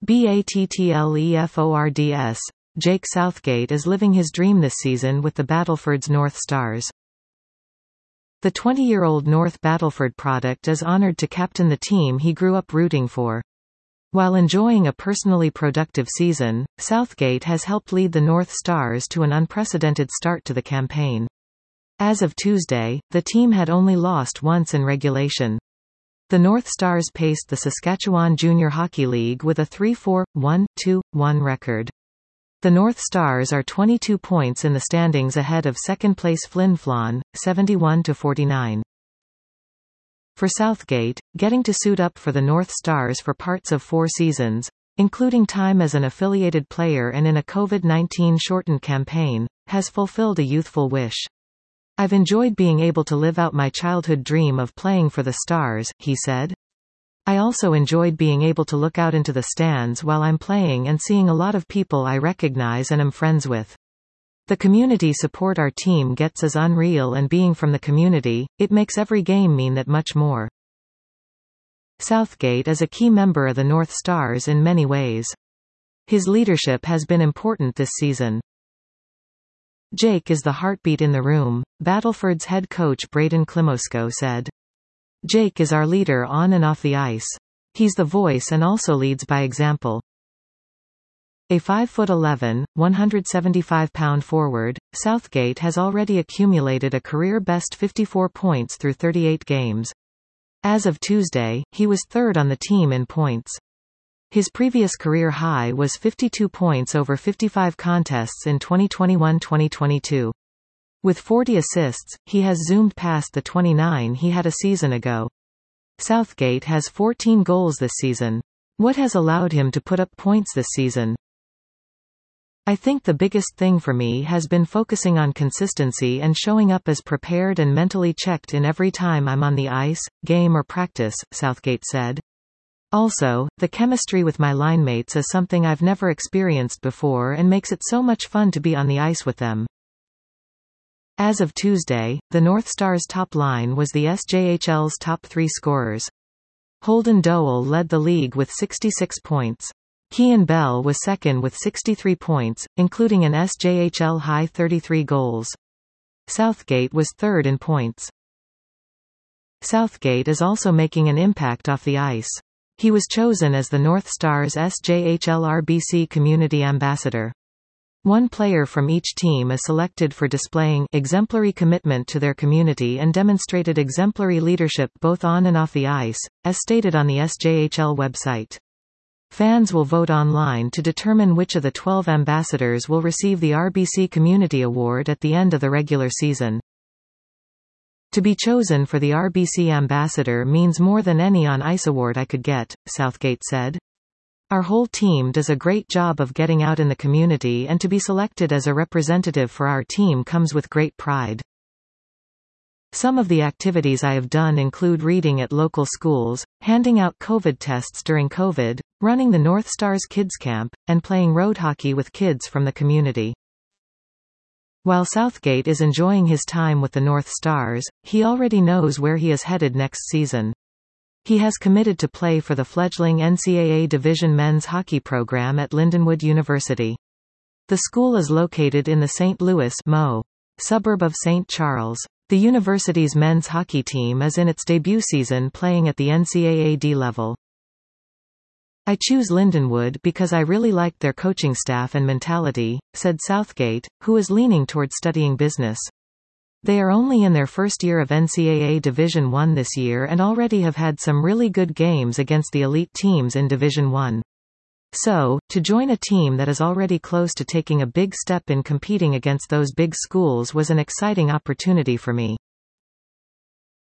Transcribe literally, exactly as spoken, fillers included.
BATTLEFORDS. Jake Southgate is living his dream this season with the Battleford's North Stars. The twenty-year-old North Battleford product is honored to captain the team he grew up rooting for. While enjoying a personally productive season, Southgate has helped lead the North Stars to an unprecedented start to the campaign. As of Tuesday, the team had only lost once in regulation. The North Stars paced the Saskatchewan Junior Hockey League with a three four, one two, one record. The North Stars are twenty-two points in the standings ahead of second-place Flin Flon, seventy-one to forty-nine. For Southgate, getting to suit up for the North Stars for parts of four seasons, including time as an affiliated player and in a COVID nineteen shortened campaign, has fulfilled a youthful wish. "I've enjoyed being able to live out my childhood dream of playing for the Stars," he said. "I also enjoyed being able to look out into the stands while I'm playing and seeing a lot of people I recognize and am friends with. The community support our team gets is unreal, and being from the community, it makes every game mean that much more." Southgate is a key member of the North Stars in many ways. His leadership has been important this season. "Jake is the heartbeat in the room," Battleford's head coach Braden Klimosko said. "Jake is our leader on and off the ice. He's the voice and also leads by example." A five foot eleven, one hundred seventy-five pound forward, Southgate has already accumulated a career-best fifty-four points through thirty-eight games. As of Tuesday, he was third on the team in points. His previous career high was fifty-two points over fifty-five contests in twenty twenty-one twenty twenty-two. With forty assists, he has zoomed past the twenty-nine he had a season ago. Southgate has fourteen goals this season. What has allowed him to put up points this season? "I think the biggest thing for me has been focusing on consistency and showing up as prepared and mentally checked in every time I'm on the ice, game or practice," Southgate said. "Also, the chemistry with my linemates is something I've never experienced before and makes it so much fun to be on the ice with them." As of Tuesday, the North Stars' top line was the S J H L's top three scorers. Holden Dowell led the league with sixty-six points. Kean Bell was second with sixty-three points, including an S J H L high thirty-three goals. Southgate was third in points. Southgate is also making an impact off the ice. He was chosen as the North Stars' S J H L R B C Community Ambassador. One player from each team is selected for displaying exemplary commitment to their community and demonstrated exemplary leadership both on and off the ice, as stated on the S J H L website. Fans will vote online to determine which of the twelve ambassadors will receive the R B C Community Award at the end of the regular season. "To be chosen for the R B C Ambassador means more than any on-ice award I could get," Southgate said. "Our whole team does a great job of getting out in the community, and to be selected as a representative for our team comes with great pride. Some of the activities I have done include reading at local schools, handing out COVID tests during COVID, running the North Stars Kids Camp, and playing road hockey with kids from the community." While Southgate is enjoying his time with the North Stars, he already knows where he is headed next season. He has committed to play for the fledgling N C double A Division men's hockey program at Lindenwood University. The school is located in the Saint Louis Mo suburb of Saint Charles. The university's men's hockey team is in its debut season playing at the N C double A D level. "I choose Lindenwood because I really liked their coaching staff and mentality," said Southgate, who is leaning towards studying business. "They are only in their first year of N C double A Division one this year and already have had some really good games against the elite teams in Division one. So, to join a team that is already close to taking a big step in competing against those big schools was an exciting opportunity for me."